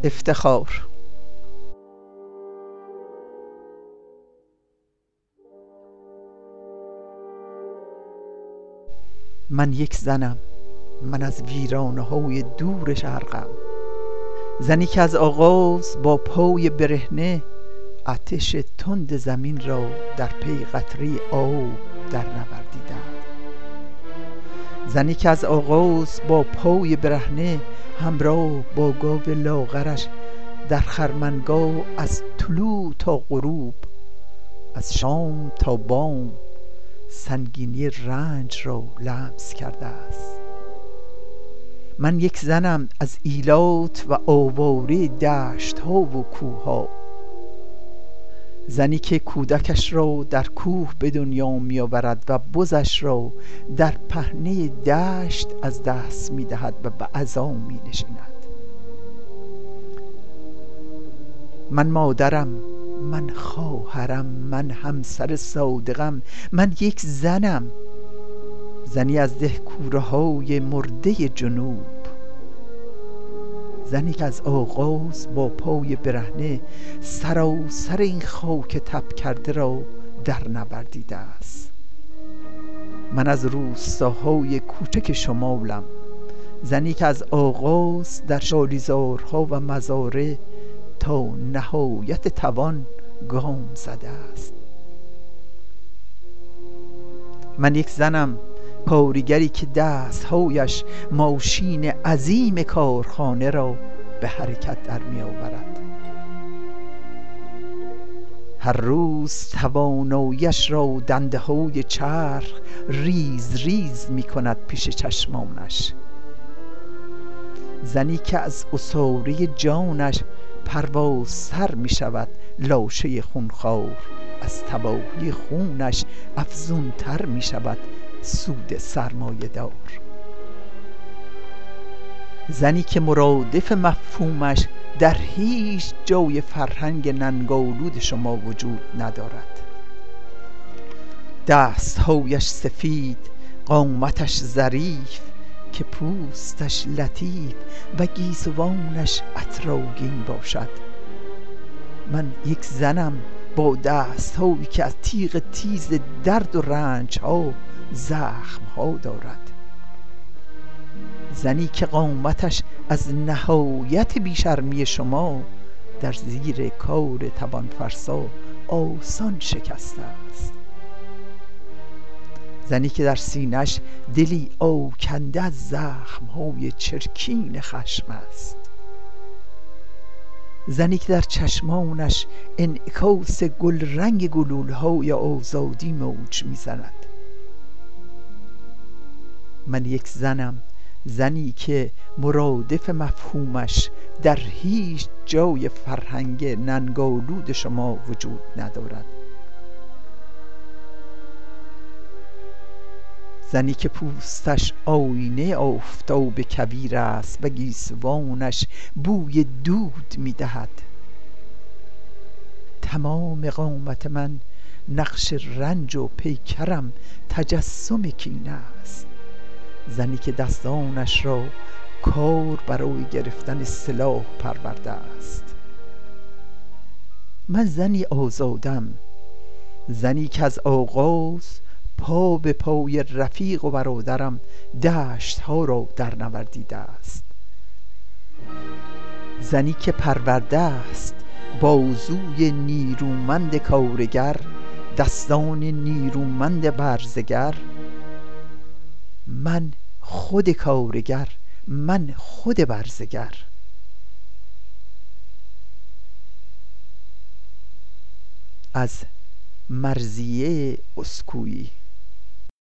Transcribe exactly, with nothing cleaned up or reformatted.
افتخار. من یک زنم، من از ویرانه های دور شرقم، زنی که از آغاز با پای برهنه آتش تند زمین را در پی قطره آب در نوردیدم. زنی که از آغاز با پای برهنه همراه با گاو لاغرش در خرمنگاه از طلوع تا غروب، از شام تا بام سنگینی رنج را لمس کرده است. من یک زنم از ایلات و آواره دشت ها و کوه ها، زنی که کودکش را در کوه به دنیا می آورد و بزش را در پهنه دشت از دست می دهد و به عزا می نشیند. من مادرم، من خواهرم، من همسر صادقم، من یک زنم، زنی از دهکوره های مرده جنوب، زنی که از آغاز با پای برهنه سراسر این خاک تب کرده را در نوردیده است. من از روستاهای کوچک شمالم، زنی که از آغاز در شالیزارها و مزارع تا نهایت توان گام زده است. من یک زنم کارگری که دستهایش ماشین عظیم کارخانه را به حرکت در می آورد. هر روز تواناییش را دنده های چرخ ریز ریز می کند پیش چشمانش. زنی که از عصاره جانش پروازتر می شود لاشه خونخوار، از تباهی خونش افزونتر می شود سود سرمایه دار. زنی که مرادف مفهومش در هیچ جای فرهنگ ننگالود شما وجود ندارد. دستهایش سفید، قامتش ظریف، که پوستش لطیف و گیسوانش عطرآگین باشد. من یک زنم با دستهایی که از تیغ تیز درد و رنج ها زخم ها دارد. زنی که قامتش از نهایت بیشرمی شما در زیر کار توانفرسا آسان شکسته است. زنی که در سینش دلی آکنده از زخم‌های چرکین خشم است. زنی که در چشمانش انعکاس گل رنگ گلوله‌های آزادی موج می‌زند. من یک زنم، زنی که مرادف مفهومش در هیچ جای فرهنگ ننگالود شما وجود ندارد. زنی که پوستش آینه آفتاب کویر است و گیسوانش بوی دود می دهد. تمام قامت من نقش رنج و پیکرم تجسم کینه است. زنی که دستانش را کار برای گرفتن سلاح پرورده است. من زنی آزادم، زنی که از آغاز پا به پای رفیق و برادرم دشت ها را در نوردیده است. زنی که پرورده است بازوی نیرومند کارگر، دستان نیرومند برزگر. من خود کارگر، من خود برزگر. از مرضیه اسکویی.